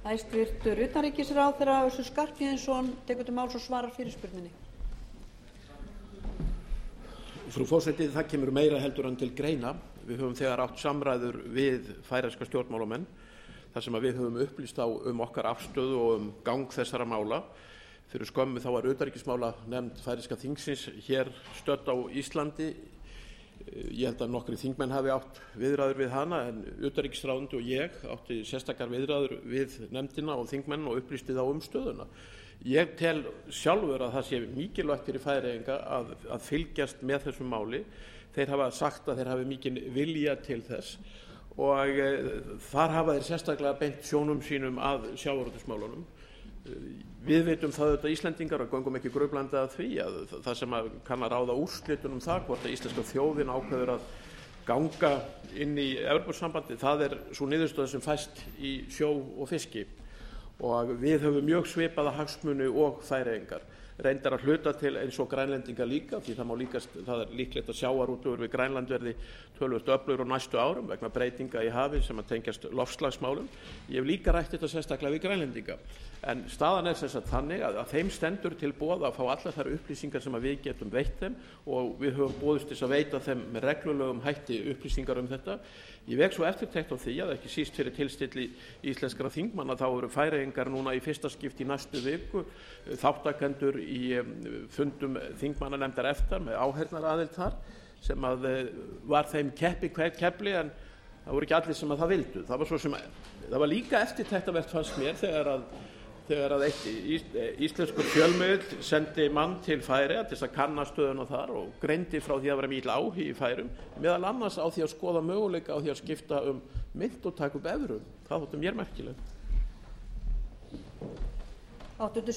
Hæstvirtur utanríkisráðherra Össur Skarphéðinsson tekur til máls og svarar fyrirspurninni. Frú forseti, það kemur meira heldur en til greina. Við höfum þegar átt samræður við færeyska stjórnmálamenn þar sem við höfum upplýst á okkar afstöðu og gang þessara mála. Fyrir skömmu þá var utanríkismálanefnd færeyska þingsins hér stödd á Íslandi. Ég held að nokkrir þingmenn hafi átt viðræður við hana, en utanríkisráðuneytið og ég átti sérstakar viðræður við nefndina og þingmenn og upplýsti þá stöðuna. Ég tel sjálfur að það sé mikilvægt fyrir Færeyinga að fylgjast með þessu máli. Þeir hafa sagt að þeir hafi mikinn vilja til þess og þar hafa þeir sérstaklega beint sjónum sínum að sjávarútvegsmálunum. Við vitum það auðvitað Íslendingar og göngum ekki gruflandi að því að það sem kann að ráða úrslitunum það hvort að íslenska þjóðin ákveður að ganga inn í Evrópusambandið, það sú niðurstöð sem fæst í sjó og fiski og við höfum mjög svipaða hagsmuni og Færeyingar. Reyndar að hluta til eins og Grænlendinga líka, því það líklegt að sjávarútvegur við Grænland verði töluvert öflugur á næstu árum vegna breytinga í hafi sem að tengjast loftslagsmálum. Ég hef líka rætt þetta sérstaklega við Grænlendinga. En staðan sem sagt þannig að þeim stendur til boða að fá allar þær upplýsingar sem við getum veitt þeim og við höfum boðist til að veita þeim með reglulegum hætti upplýsingar þetta. Ég vek svo eftirtekt á því að ekki síst fyrir tilstilli íslenskra þingmanna þá eru Færeyingar núna í fyrsta skipti í næstu viku þáttakendur í fundum þingmannanefndar EFTA með áheyrnaraðild þar sem var þeim kepli en það voru ekki allir sem það vildu. Það var líka eftirtektarvert fannst mér þegar eitt íslenskur fjölmiðill sendi mann til Færeyja til að kanna stöðuna þar og greindi frá því að vera mikill áhugi í Færeyjum, meðal annars á því að skoða möguleika á því að skipta mynt og taka upp evru. Það þótti mér merkilegt.